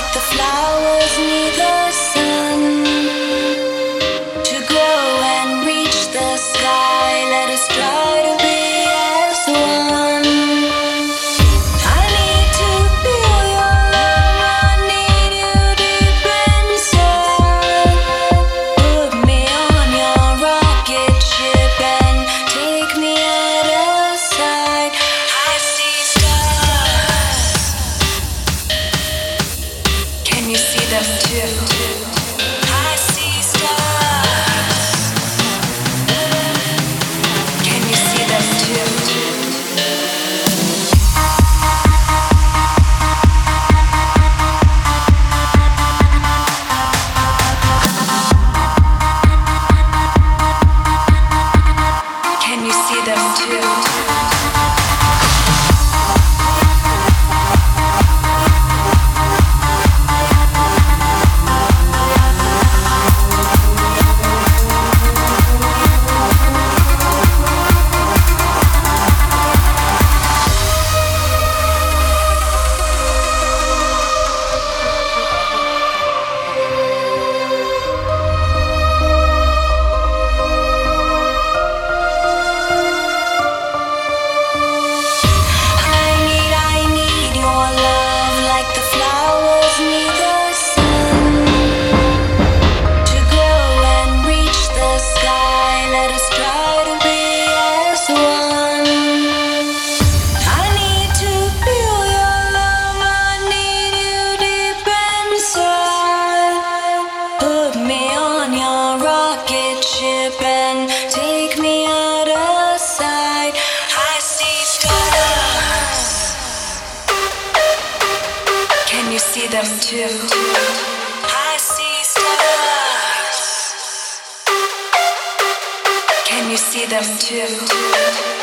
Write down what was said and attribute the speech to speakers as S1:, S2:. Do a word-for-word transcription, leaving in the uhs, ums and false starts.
S1: the flowers need the sun to grow and reach the sky. Let us try to be as one. I need to feel your love. I need you deep inside. Put me on your rocket ship and take me out of sight. I see stars. Can you see them too? I see stars. Can you see them too? Can you see them too? And take me out of sight. I see stars. Can you see them too? I see stars. Can you see them too?